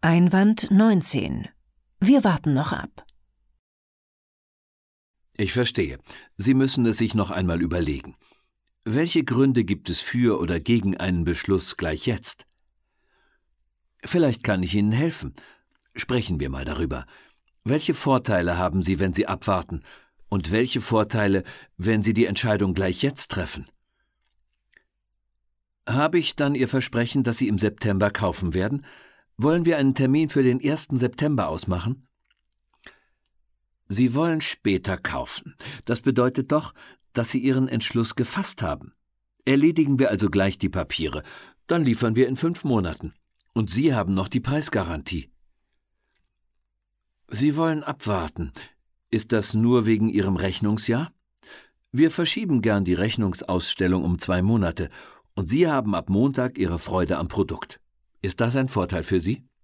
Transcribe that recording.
Einwand 19. Wir warten noch ab. Ich verstehe. Sie müssen es sich noch einmal überlegen. Welche Gründe gibt es für oder gegen einen Beschluss gleich jetzt? Vielleicht kann ich Ihnen helfen. Sprechen wir mal darüber. Welche Vorteile haben Sie, wenn Sie abwarten? Und welche Vorteile, wenn Sie die Entscheidung gleich jetzt treffen? Habe ich dann Ihr Versprechen, dass Sie im September kaufen werden? Wollen wir einen Termin für den 1. September ausmachen? Sie wollen später kaufen. Das bedeutet doch, dass Sie Ihren Entschluss gefasst haben. Erledigen wir also gleich die Papiere. Dann liefern wir in 5 Monaten. Und Sie haben noch die Preisgarantie. Sie wollen abwarten. Ist das nur wegen Ihrem Rechnungsjahr? Wir verschieben gern die Rechnungsausstellung um 2 Monate und Sie haben ab Montag Ihre Freude am Produkt. Ist das ein Vorteil für Sie?